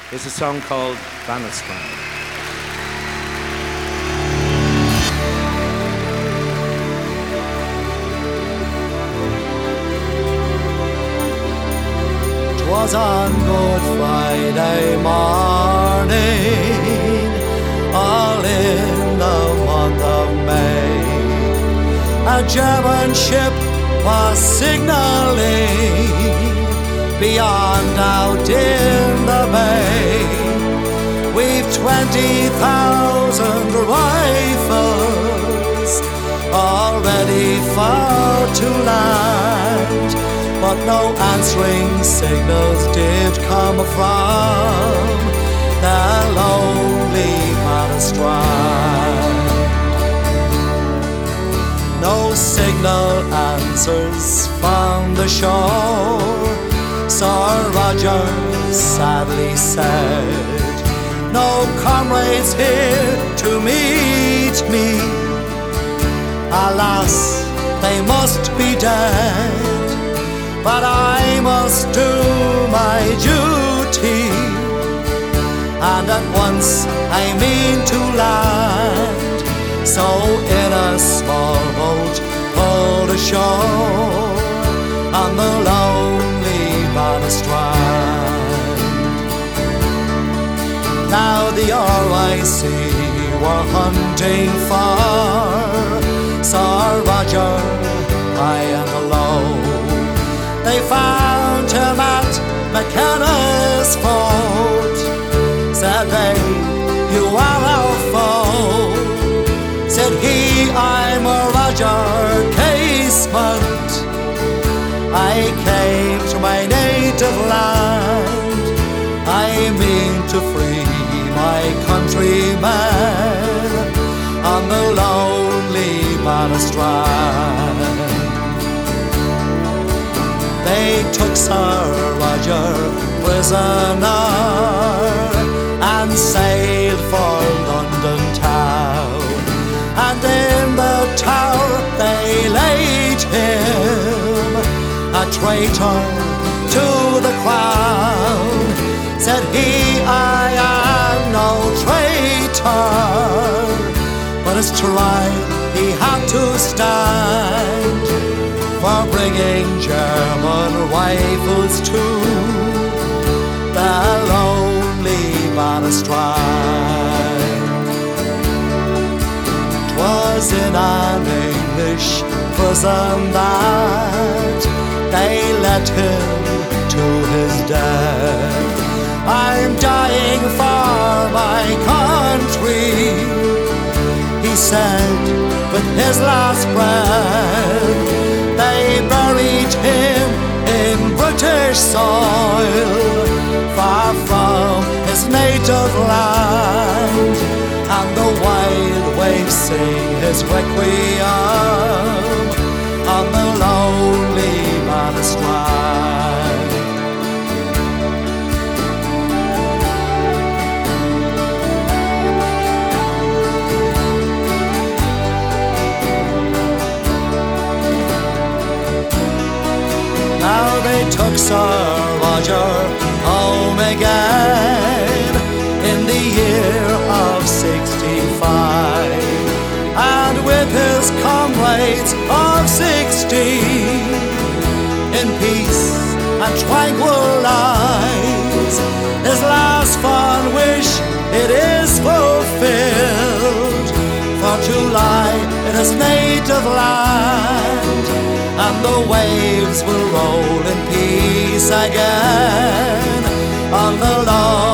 There's a song called Bannockspring. 'Twas on Good Friday morning, all in the month of May, a German ship was signaling beyond out in the bay. We've 20,000 rifles all ready for to land, but no answering signals did come from the lonely Bannockspring. No signal answers from the shore, Sir Roger sadly said. No comrades here to meet me. Alas, they must be dead, but I must do my duty, and at once I mean to land. So in a small boat pulled ashore on the lonely Bannockspring. Now the RIC were hunting for Sir Roger high and low. They found him at McKenna's fort. Said they, "You are our foe." Said he, "I'm a Roger Casement. I came to my native land. I mean to free my countrymen on the lonely Bannockspring." They took Sir Roger prisoner and sailed for London town, and in the tower they laid him, a traitor to the crown. Said he, "I am no traitor," but his trial he had to stand for bringing German rifles to the lonely Bannockspring. 'Twas in an English prison that they led him to his death. "I'm dying for my country," he said with his last breath. They buried him in British soil, far from his native land, and the wild waves sing his requiem on the lonely Bannockspring. Now they took Sir Roger home again in the year of 65, and with his comrades of 60, in peace and tranquil lives, his last fond wish it is fulfilled, for to lie in his native land, and the waves will roll in peace again on the long